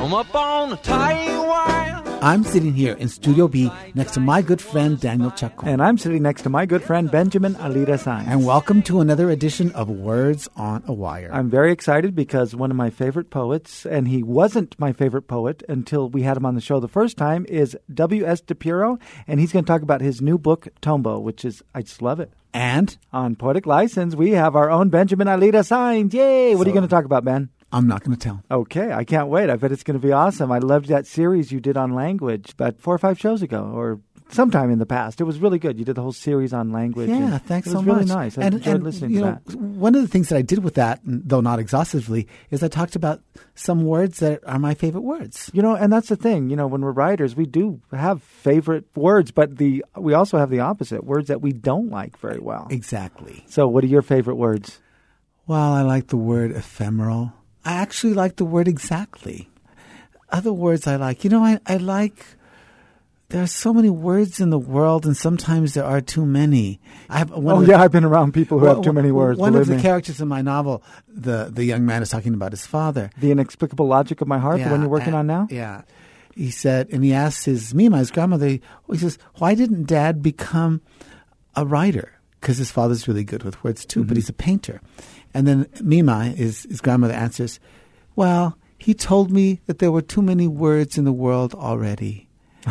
Come up on Taiwan. I'm sitting here in Studio B next to my good friend Daniel Chacon. And I'm sitting next to my good friend Benjamin Alira Sainz. And welcome to another edition of Words on a Wire. I'm very excited because one of my favorite poets, and he wasn't my favorite poet until we had him on the show the first time, is W.S. DiPiero. And he's going to talk about his new book, Tombo, which is, I just love it. And on Poetic License, we have our own Benjamin Alira Sainz. Yay! What are you going to talk about, Ben? I'm not going to tell. Okay, I can't wait. I bet it's going to be awesome. I loved that series you did on language about 4 or 5 shows ago, or sometime in the past. It was really good. You did the whole series on language. Yeah, thanks so much. It was really nice. I enjoyed listening to that. One of the things that I did with that, though not exhaustively, is I talked about some words that are my favorite words. And that's the thing. When we're writers, we do have favorite words, but we also have the opposite, words that we don't like very well. Exactly. So what are your favorite words? Well, I like the word ephemeral. I actually like the word exactly. Other words I like. I like, there are so many words in the world, and sometimes there are too many. I've been around people who have too many words. One of the characters in my novel, the young man is talking about his father. The Inexplicable Logic of My Heart, the one you're working on now? Yeah. He said, and he asked his grandmother, he says, why didn't Dad become a writer? Because his father's really good with words too, but he's a painter. And then Mima, his grandmother, answers, well, he told me that there were too many words in the world already.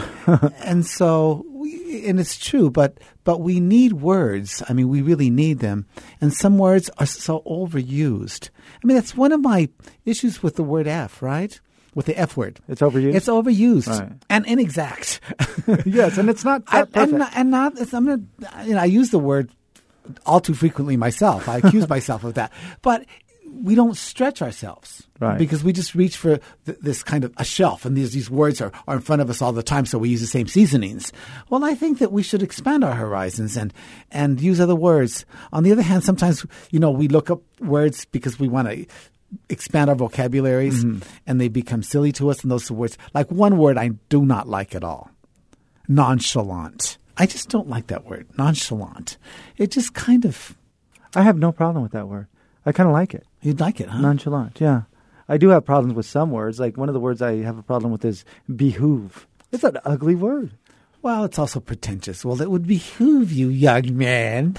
And so, and it's true, but we need words. I mean, we really need them. And some words are so overused. I mean, that's one of my issues with the word F, right? With the F word. It's overused? It's overused. Right. And inexact. Yes, and it's not that perfect. I use the word all too frequently myself. I accuse myself of that. But we don't stretch ourselves. Right. Because we just reach for this kind of a shelf, and these words are in front of us all the time, so we use the same seasonings. Well, I think that we should expand our horizons and use other words. On the other hand, sometimes, we look up words because we want to expand our vocabularies, and they become silly to us, and those words. Like one word I do not like at all. Nonchalant. I just don't like that word, nonchalant. It just kind of... I have no problem with that word. I kind of like it. You'd like it, huh? Nonchalant, yeah. I do have problems with some words. Like one of the words I have a problem with is behoove. It's an ugly word. Well, it's also pretentious. Well, it would behoove you, young man,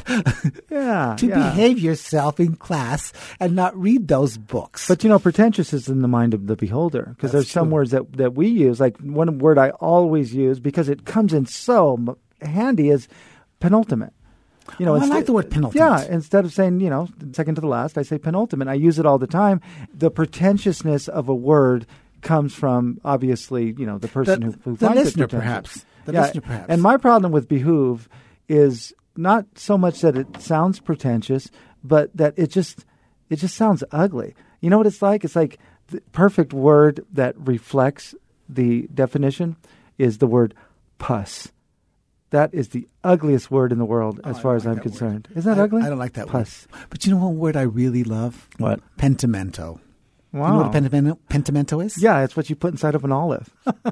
to behave yourself in class and not read those books. But, pretentious is in the mind of the beholder, because there's some words that we use. Like one word I always use because it comes in so handy is penultimate. I like the word penultimate. Yeah, instead of saying, second to the last, I say penultimate. I use it all the time. The pretentiousness of a word comes from, obviously, the person who finds the listener, it pretentious. Perhaps. And my problem with behoove is not so much that it sounds pretentious, but that it just sounds ugly. You know what it's like? It's like the perfect word that reflects the definition is the word puss. That is the ugliest word in the world as far as I'm concerned. Isn't that ugly? I don't like that puss. Word. But you know what word I really love? What? Pentimento. Wow. You know what a pentimento is? Yeah, it's what you put inside of an olive.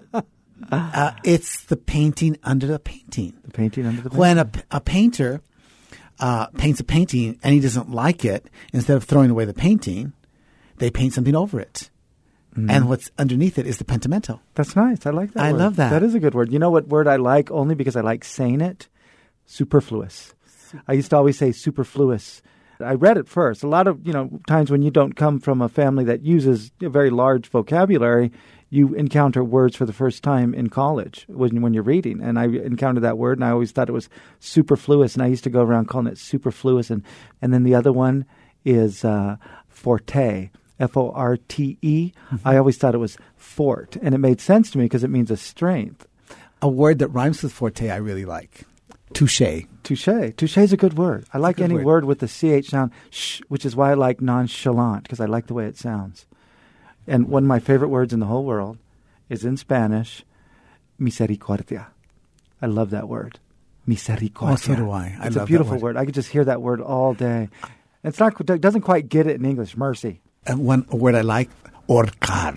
It's the painting under the painting. The painting under the painting. When a painter paints a painting and he doesn't like it, instead of throwing away the painting, they paint something over it. And what's underneath it is the pentimento. That's nice. I like that word. I love that. That is a good word. You know what word I like only because I like saying it? Superfluous. I used to always say superfluous. I read it first. A lot of, times when you don't come from a family that uses a very large vocabulary, you encounter words for the first time in college when you're reading. And I encountered that word, and I always thought it was superfluous. And I used to go around calling it superfluous. And then the other one is forte. F-O-R-T-E. I always thought it was fort, and it made sense to me because it means a strength. A word that rhymes with forte I really like. Touche. Touche. Touche is a good word. I like any word with the CH sound, which is why I like nonchalant, because I like the way it sounds. And one of my favorite words in the whole world is in Spanish, misericordia. I love that word. Misericordia. Oh, so do I. It's a beautiful word. I could just hear that word all day. It doesn't quite get it in English. Mercy. And one word I like, orcar.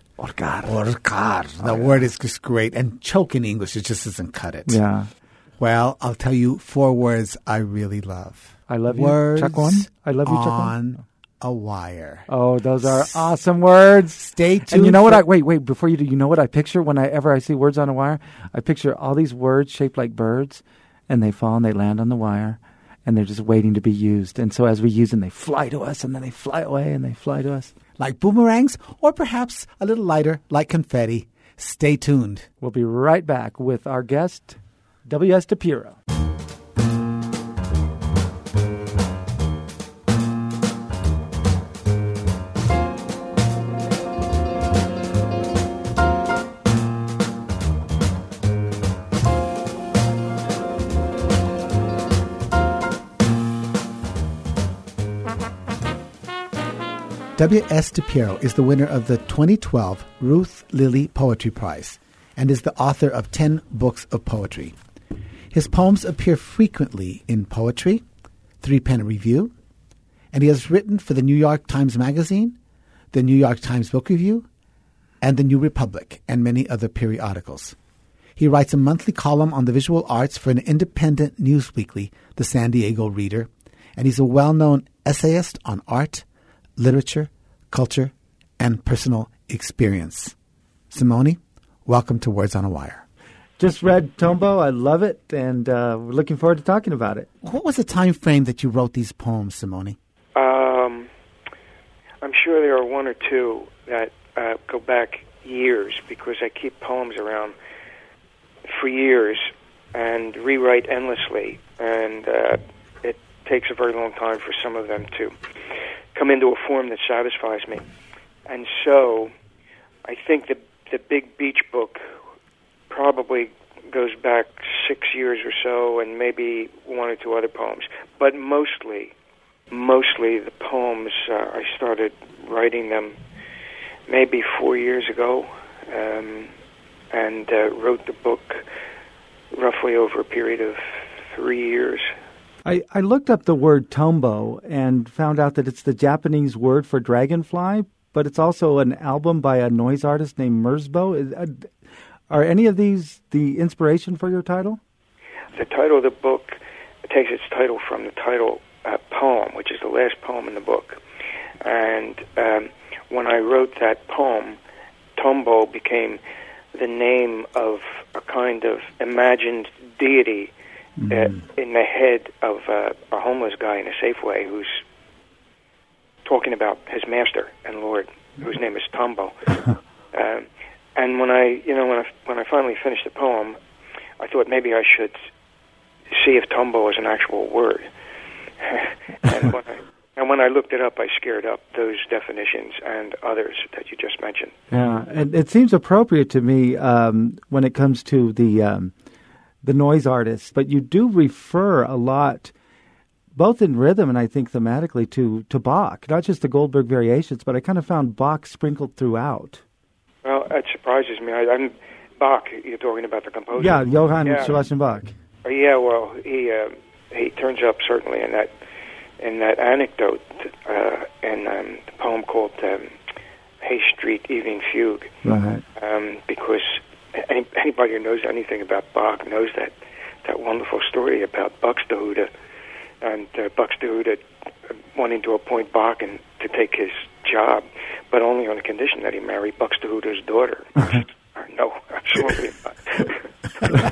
Orcar. The word is just great. And choke in English, it just doesn't cut it. Yeah. Well, I'll tell you 4 words I really love. I love words you. Chuck one. I love you. Chuck on one. a Wire. Oh, those are awesome words. Stay tuned. And you know what? Wait, before you do, you know what I picture whenever I see words on a wire? I picture all these words shaped like birds, and they fall and they land on the wire, and they're just waiting to be used. And so as we use them, they fly to us, and then they fly away, and they fly to us. Like boomerangs, or perhaps a little lighter, like confetti. Stay tuned. We'll be right back with our guest, W.S. DiPiero. W.S. DiPiero is the winner of the 2012 Ruth Lilly Poetry Prize and is the author of 10 books of poetry. His poems appear frequently in Poetry, Three Penny Review, and he has written for the New York Times Magazine, the New York Times Book Review, and the New Republic, and many other periodicals. He writes a monthly column on the visual arts for an independent news weekly, the San Diego Reader, and he's a well-known essayist on art, literature, culture, and personal experience. Simone, welcome to Words on a Wire. Just read Tombeau. I love it, and we're looking forward to talking about it. What was the time frame that you wrote these poems, Simone? I'm sure there are one or two that go back years, because I keep poems around for years and rewrite endlessly, and it takes a very long time for some of them to come into a form that satisfies me. And so I think the Big Beach book probably goes back 6 years or so, and maybe one or two other poems. But mostly the poems, I started writing them maybe 4 years ago, and wrote the book roughly over a period of 3 years. I looked up the word Tombeau and found out that it's the Japanese word for dragonfly, but it's also an album by a noise artist named Merzbow. Are any of these the inspiration for your title? The title of the book takes its title from the title poem, which is the last poem in the book. And when I wrote that poem, Tombeau became the name of a kind of imagined deity in the head of a homeless guy in a Safeway who's talking about his master and Lord, whose name is Tombeau. And when I finally finished the poem, I thought maybe I should see if Tombeau is an actual word. And when I looked it up, I scared up those definitions and others that you just mentioned. Yeah, and it seems appropriate to me when it comes to the noise artist, but you do refer a lot, both in rhythm and I think thematically, to Bach, not just the Goldberg variations, but I kind of found Bach sprinkled throughout. Well, that surprises me. I'm Bach. You're talking about the composer? Yeah, Johann Sebastian Bach. Yeah, well, he turns up certainly in that anecdote in the poem called Hay Street Evening Fugue. Right. Because anybody who knows anything about Bach knows that wonderful story about Buxtehude, and Buxtehude wanting to appoint Bach and to take his job, but only on the condition that he marry Buxtehude's daughter. No, absolutely not.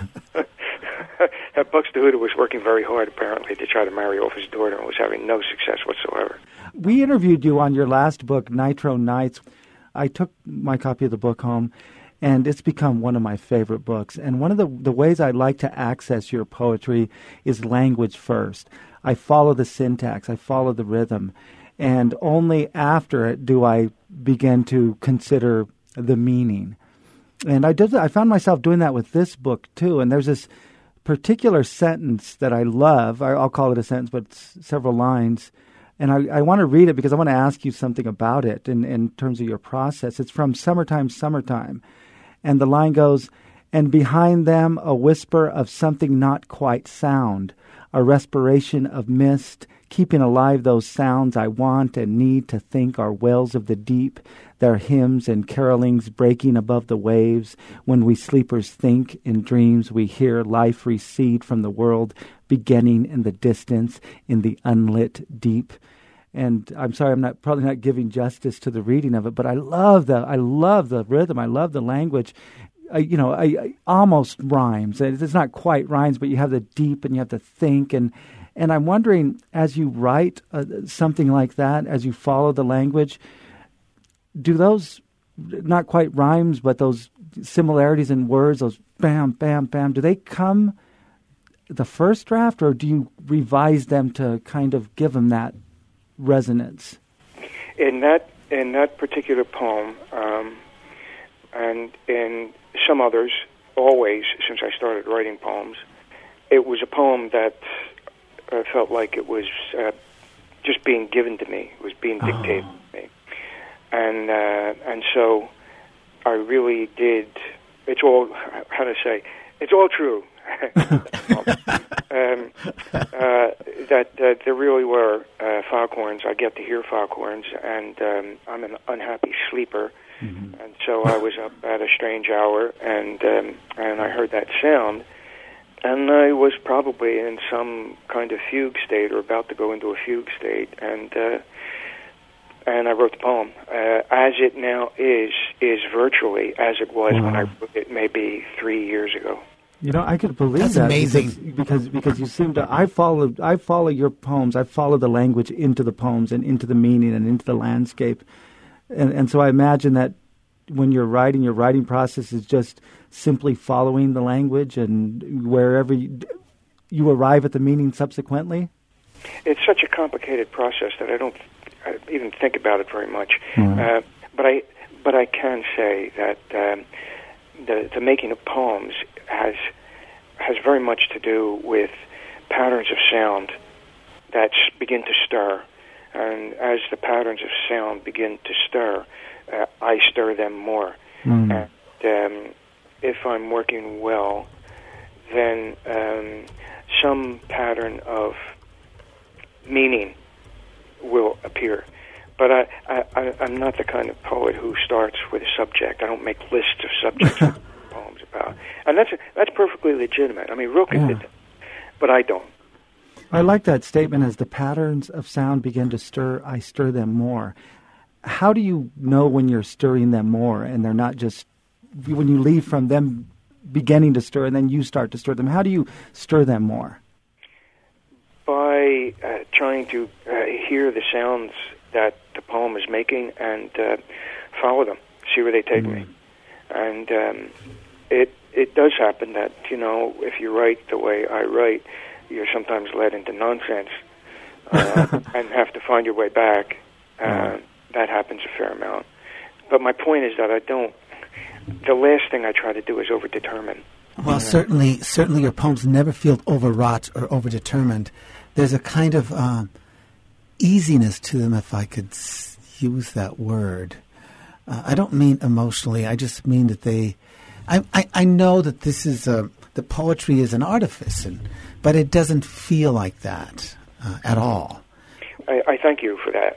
Buxtehude was working very hard, apparently, to try to marry off his daughter, and was having no success whatsoever. We interviewed you on your last book, Nitro Nights. I took my copy of the book home, and it's become one of my favorite books. And one of the ways I like to access your poetry is language first. I follow the syntax, I follow the rhythm, and only after it do I begin to consider the meaning. And I found myself doing that with this book, too. And there's this particular sentence that I love. I'll call it a sentence, but it's several lines. And I want to read it because I want to ask you something about it in terms of your process. It's from Summertime, Summertime. And the line goes, "And behind them a whisper of something not quite sound, a respiration of mist, keeping alive those sounds I want and need to think are wells of the deep, their hymns and carolings breaking above the waves. When we sleepers think in dreams, we hear life recede from the world, beginning in the distance, in the unlit deep." And I'm sorry, I'm probably not giving justice to the reading of it, but I love the rhythm. I love the language. I almost rhymes. It's not quite rhymes, but you have the deep and you have the think. And I'm wondering, as you write something like that, as you follow the language, do those not quite rhymes, but those similarities in words, those bam, bam, bam, do they come the first draft, or do you revise them to kind of give them that resonance? In that particular poem, and in some others, always since I started writing poems, it was a poem that felt like it was just being given to me. It was being dictated to me, and so I really did. It's all, how to say, it's all true. That there really were foghorns. I get to hear foghorns, and I'm an unhappy sleeper, and so I was up at a strange hour, and I heard that sound, and I was probably in some kind of fugue state, or about to go into a fugue state, and I wrote the poem. As it now is virtually as it was when I wrote it maybe 3 years ago. I could believe That's that amazing. because you seem to. I follow your poems. I follow the language into the poems and into the meaning and into the landscape, and so I imagine that when you're writing, your writing process is just simply following the language, and wherever you arrive at the meaning subsequently. It's such a complicated process that I don't even think about it very much. But I can say that the making of poems has very much to do with patterns of sound that begin to stir, and as the patterns of sound begin to stir, I stir them more. And if I'm working well, then some pattern of meaning will appear. But I'm not the kind of poet who starts with a subject. I don't make lists of subjects to poems about, and that's perfectly legitimate. I mean, Rilke did that, but I don't. I like that statement. As the patterns of sound begin to stir, I stir them more. How do you know when you're stirring them more, and they're not just when you leave from them beginning to stir, and then you start to stir them? How do you stir them more? By trying to hear the sounds that the poem is making and follow them, see where they take me. And it does happen that, if you write the way I write, you're sometimes led into nonsense and have to find your way back. That happens a fair amount. But my point is that the last thing I try to do is overdetermine. Well, certainly your poems never feel overwrought or overdetermined. There's a kind of easiness to them, if I could use that word. I don't mean emotionally. I just mean that I know that this is the poetry is an artifice, but it doesn't feel like that at all. I thank you for that,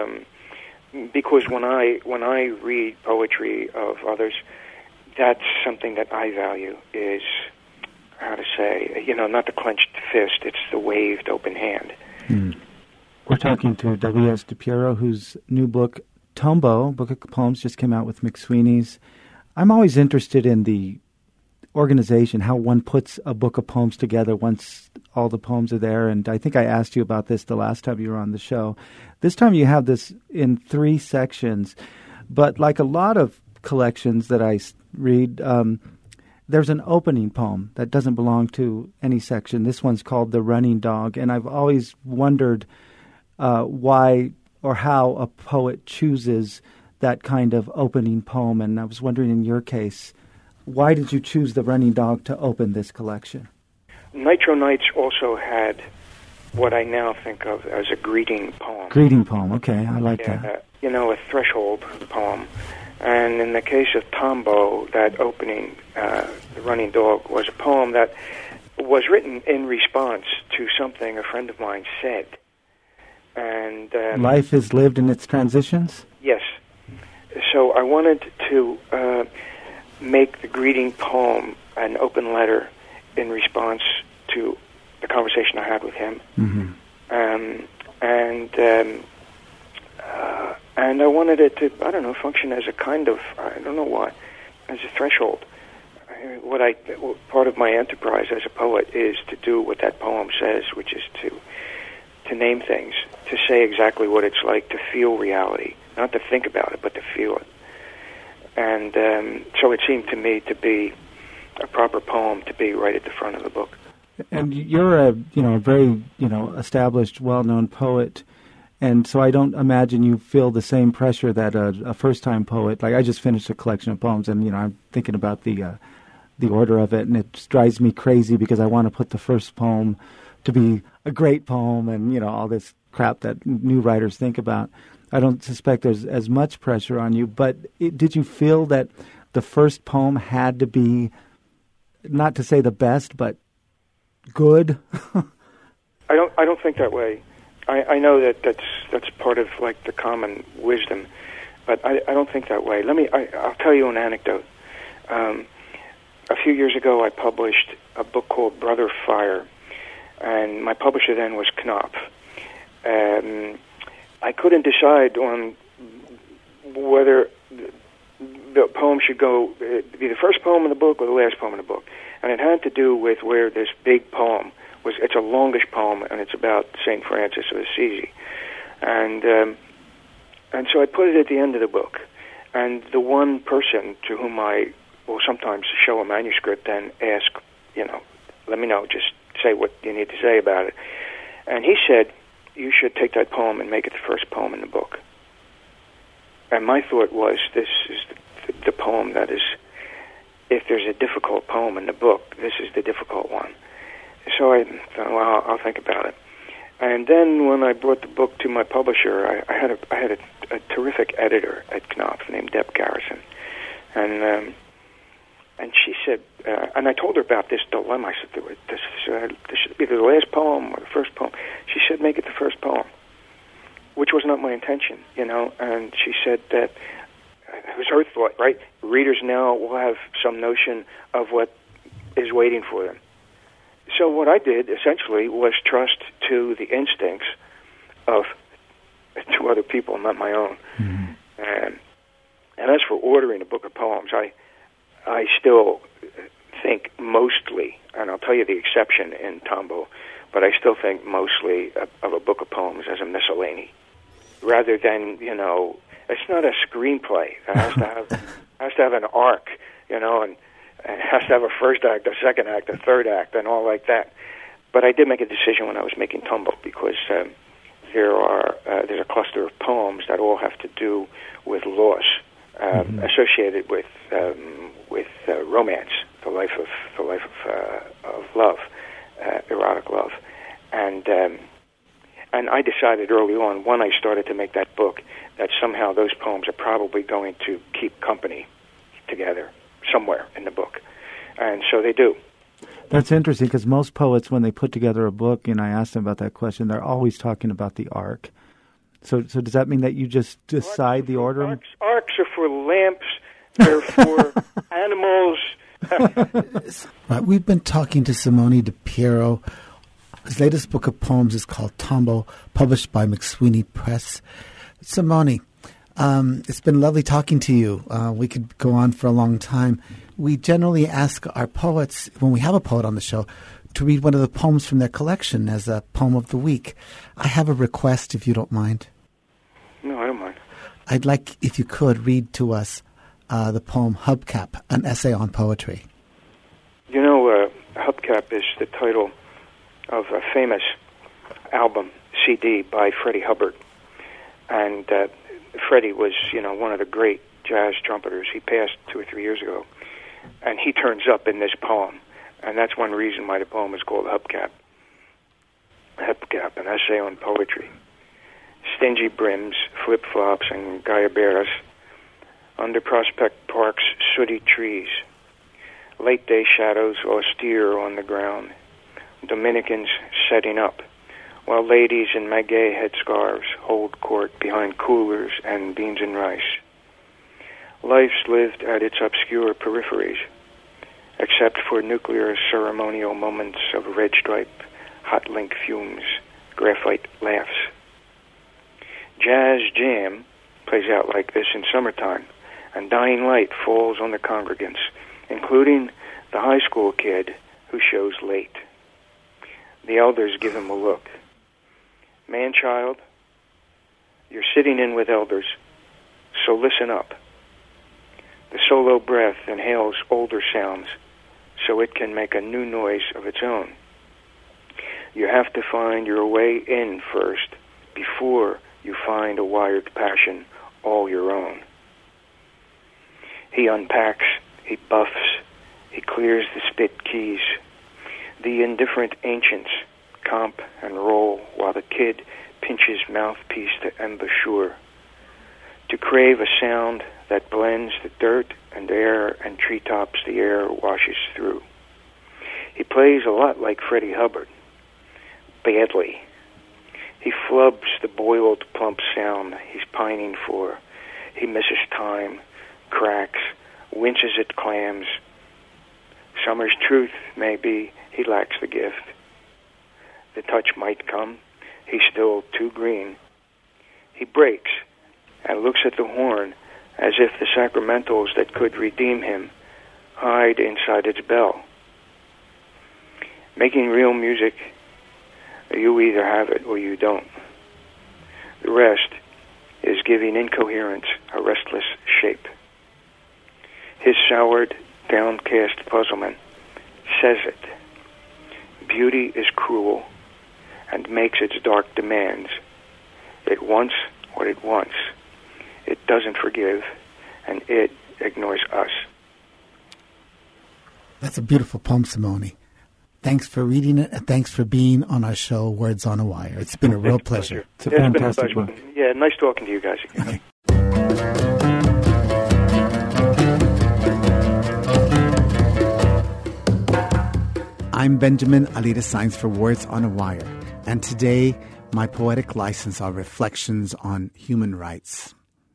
because when I read poetry of others, that's something that I value. Is, how to say, not the clenched fist; it's the waved open hand. We're talking to W.S. DiPiero, whose new book, Tombeau, Book of Poems, just came out with McSweeney's. I'm always interested in the organization, how one puts a book of poems together once all the poems are there. And I think I asked you about this the last time you were on the show. This time you have this in 3 sections. But like a lot of collections that I read, there's an opening poem that doesn't belong to any section. This one's called The Running Dog. And I've always wondered why or how a poet chooses that kind of opening poem. And I was wondering, in your case, why did you choose The Running Dog to open this collection? Nitro Nights also had what I now think of as a greeting poem. Greeting poem, okay, I like that. A threshold poem. And in the case of Tombeau, that opening, The Running Dog, was a poem that was written in response to something a friend of mine said. And life is lived in its transitions? Yes. So I wanted to make the greeting poem an open letter in response to the conversation I had with him. And I wanted it to, function as a kind of, as a threshold. Part of my enterprise as a poet is to do what that poem says, which is to name things, to say exactly what it's like to feel reality, not to think about it, but to feel it. And so it seemed to me to be a proper poem to be right at the front of the book. And you're a very established, well-known poet, and so I don't imagine you feel the same pressure that a first-time poet. Like I just finished a collection of poems, and I'm thinking about the order of it, and it drives me crazy because I want to put the first poem to be a great poem, and all this crap that new writers think about. I don't suspect there's as much pressure on you, but did you feel that the first poem had to be, not to say the best, but good? I don't think that way. I know that's part of like the common wisdom, but I don't think that way. I'll tell you an anecdote. A few years ago, I published a book called Brother Fire, and my publisher then was Knopf. I couldn't decide on whether the poem should be the first poem in the book or the last poem in the book. And it had to do with where this big poem was. It's a longish poem, and it's about St. Francis of Assisi. And so I put it at the end of the book. And the one person to whom I will sometimes show a manuscript and ask, let me know, just say what you need to say about it. And he said, you should take that poem and make it the first poem in the book. And my thought was, this is the poem that is, if there's a difficult poem in the book, this is the difficult one. So I thought, well, I'll think about it. And then when I brought the book to my publisher, I had a terrific editor at Knopf named Deb Garrison. And she said, and I told her about this dilemma. I said, this should be the last poem or the first poem. She said, make it the first poem, which was not my intention, And she said that it was her thought, right? Readers now will have some notion of what is waiting for them. So what I did, essentially, was trust to the instincts of two other people, not my own. Mm-hmm. And as for ordering a book of poems, I still think mostly, and I'll tell you the exception in Tombo, but I still think mostly of a book of poems as a miscellany, rather than, it's not a screenplay. It has to have an arc, and it has to have a first act, a second act, a third act, and all like that. But I did make a decision when I was making Tombo because there's a cluster of poems that all have to do with loss, associated with romance, the life of love, erotic love, and I decided early on when I started to make that book that somehow those poems are probably going to keep company together somewhere in the book, and so they do. That's interesting because most poets, when they put together a book, and I asked them about that question, they're always talking about the arc. So does that mean that you just decide the order? Arcs are for lamps. They're for animals. Right. We've been talking to Simone DiPiero. His latest book of poems is called Tombo, published by McSweeney Press. Simone, it's been lovely talking to you. We could go on for a long time. We generally ask our poets, when we have a poet on the show, to read one of the poems from their collection as a poem of the week. I have a request, if you don't mind. No, I don't mind. I'd like, if you could, read to us the poem Hubcap, an essay on poetry. Hubcap is the title of a famous album, CD, by Freddie Hubbard. And Freddie was, one of the great jazz trumpeters. He passed 2 or 3 years ago. And he turns up in this poem. And that's one reason why the poem is called Hubcap. Hubcap, an essay on poetry. Stingy brims, flip-flops, and guayaberas. Under Prospect Park's sooty trees. Late-day shadows austere on the ground. Dominicans setting up, while ladies in maguey headscarves hold court behind coolers and beans and rice. Life's lived at its obscure peripheries, except for nuclear ceremonial moments of red stripe, hot link fumes, graphite laughs. Jazz jam plays out like this in summertime. And dying light falls on the congregants, including the high school kid who shows late. The elders give him a look. Man-child, you're sitting in with elders, so listen up. The solo breath inhales older sounds, so it can make a new noise of its own. You have to find your way in first, before you find a wired passion all your own. He unpacks, he buffs, he clears the spit keys. The indifferent ancients comp and roll while the kid pinches mouthpiece to embouchure. To crave a sound that blends the dirt and air and treetops the air washes through. He plays a lot like Freddie Hubbard. Badly. He flubs the boiled plump sound he's pining for. He misses time, cracks, winces at clams. Summer's truth may be he lacks the gift. The touch might come, he's still too green. He breaks and looks at the horn as if the sacramentals that could redeem him hide inside its bell. Making real music, you either have it or you don't. The rest is giving incoherence a restless shape. His soured, downcast puzzlement says it. Beauty is cruel and makes its dark demands. It wants what it wants. It doesn't forgive, and it ignores us. That's a beautiful poem, Simone. Thanks for reading it, and thanks for being on our show, Words on a Wire. It's been a real pleasure. It's a fantastic book. Yeah, nice talking to you guys again. Okay. I'm Benjamin Alita Sainz for Words on a Wire, and today my poetic license are reflections on human rights.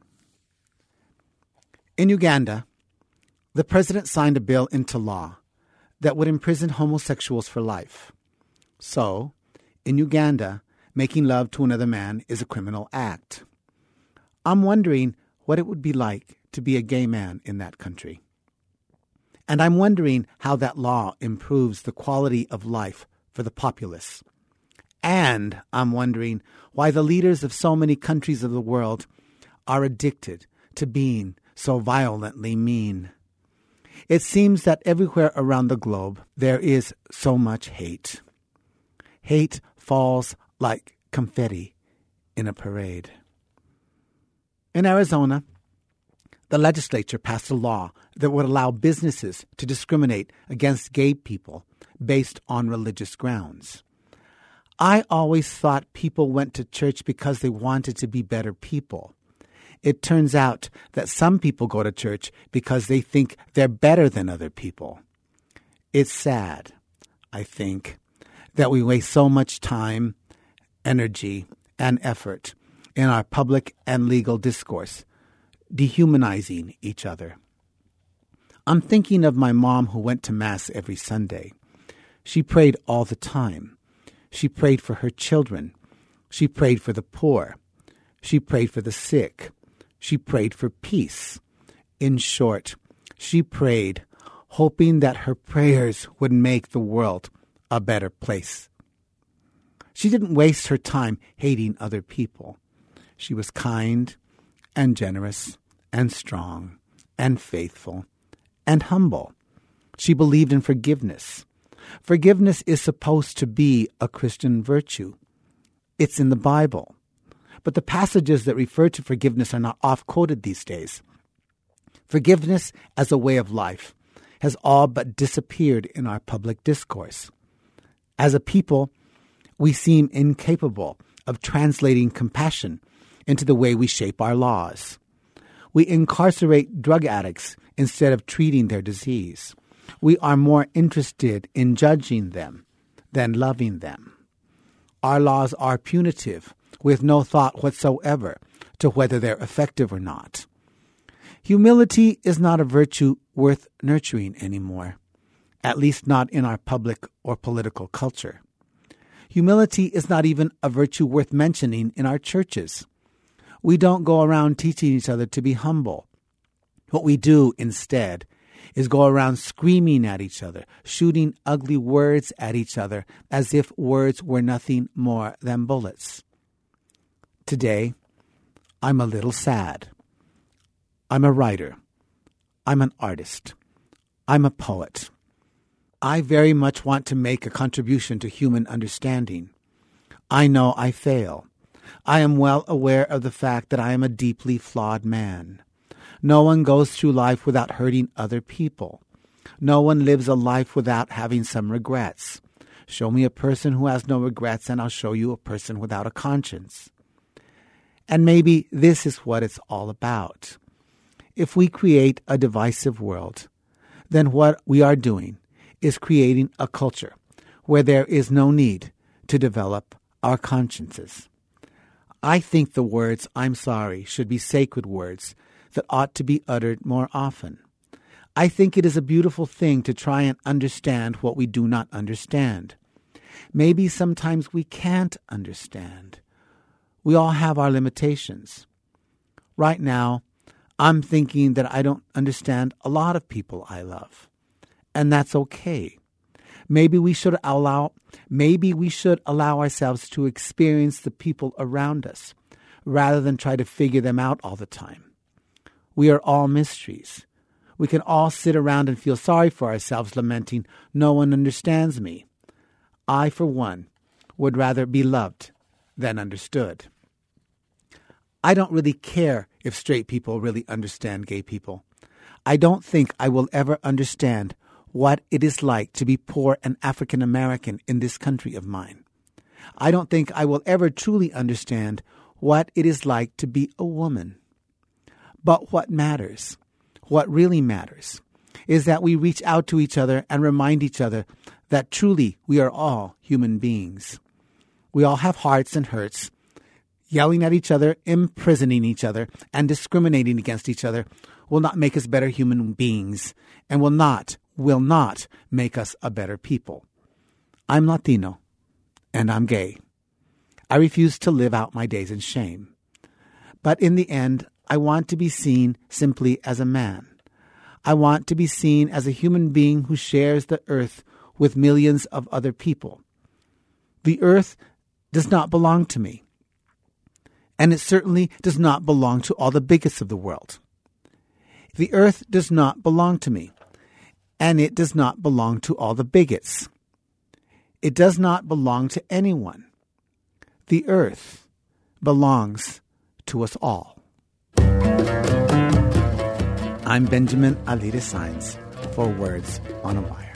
In Uganda, the president signed a bill into law that would imprison homosexuals for life. So, in Uganda, making love to another man is a criminal act. I'm wondering what it would be like to be a gay man in that country. And I'm wondering how that law improves the quality of life for the populace. And I'm wondering why the leaders of so many countries of the world are addicted to being so violently mean. It seems that everywhere around the globe there is so much hate. Hate falls like confetti in a parade. In Arizona, the legislature passed a law that would allow businesses to discriminate against gay people based on religious grounds. I always thought people went to church because they wanted to be better people. It turns out that some people go to church because they think they're better than other people. It's sad, I think, that we waste so much time, energy, and effort in our public and legal discourse, dehumanizing each other. I'm thinking of my mom who went to Mass every Sunday. She prayed all the time. She prayed for her children. She prayed for the poor. She prayed for the sick. She prayed for peace. In short, she prayed, hoping that her prayers would make the world a better place. She didn't waste her time hating other people. She was kind and generous and strong and faithful and humble. She believed in forgiveness. Forgiveness is supposed to be a Christian virtue. It's in the Bible. But the passages that refer to forgiveness are not oft-quoted these days. Forgiveness as a way of life has all but disappeared in our public discourse. As a people, we seem incapable of translating compassion into the way we shape our laws. We incarcerate drug addicts instead of treating their disease. We are more interested in judging them than loving them. Our laws are punitive, with no thought whatsoever to whether they're effective or not. Humility is not a virtue worth nurturing anymore, at least not in our public or political culture. Humility is not even a virtue worth mentioning in our churches. We don't go around teaching each other to be humble. What we do instead is go around screaming at each other, shooting ugly words at each other as if words were nothing more than bullets. Today, I'm a little sad. I'm a writer. I'm an artist. I'm a poet. I very much want to make a contribution to human understanding. I know I fail. I am well aware of the fact that I am a deeply flawed man. No one goes through life without hurting other people. No one lives a life without having some regrets. Show me a person who has no regrets, and I'll show you a person without a conscience. And maybe this is what it's all about. If we create a divisive world, then what we are doing is creating a culture where there is no need to develop our consciences. I think the words "I'm sorry" should be sacred words that ought to be uttered more often. I think it is a beautiful thing to try and understand what we do not understand. Maybe sometimes we can't understand. We all have our limitations. Right now, I'm thinking that I don't understand a lot of people I love. And that's okay. Maybe we should allow ourselves to experience the people around us rather than try to figure them out all the time. We are all mysteries. We can all sit around and feel sorry for ourselves, lamenting, "No one understands me." I, for one, would rather be loved than understood. I don't really care if straight people really understand gay people. I don't think I will ever understand what it is like to be poor and African American in this country of mine. I don't think I will ever truly understand what it is like to be a woman. But what matters, what really matters, is that we reach out to each other and remind each other that truly we are all human beings. We all have hearts and hurts. Yelling at each other, imprisoning each other, and discriminating against each other will not make us better human beings and will not make us a better people. I'm Latino, and I'm gay. I refuse to live out my days in shame. But in the end, I want to be seen simply as a man. I want to be seen as a human being who shares the earth with millions of other people. The earth does not belong to me. And it certainly does not belong to all the bigots of the world. The earth does not belong to me. And it does not belong to all the bigots. It does not belong to anyone. The earth belongs to us all. I'm Benjamin Alida Saenz for Words on a Wire.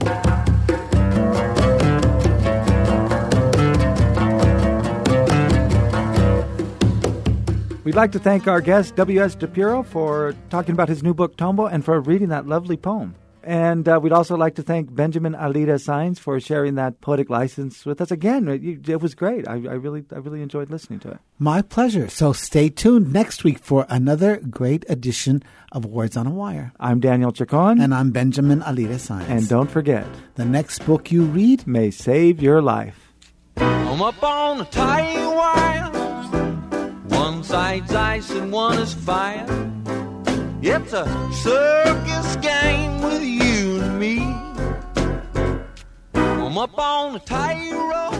We'd like to thank our guest, W.S. DiPiero, for talking about his new book, Tombo, and for reading that lovely poem. And we'd also like to thank Benjamin Alida Saenz for sharing that poetic license with us. Again, it was great. I really enjoyed listening to it. My pleasure. So stay tuned next week for another great edition of Words on a Wire. I'm Daniel Chacon. And I'm Benjamin Alida Saenz. And don't forget, the next book you read may save your life. I'm up on a tight wire. One side's ice and one is fire. It's a circus game with you and me. I'm up on a tightrope.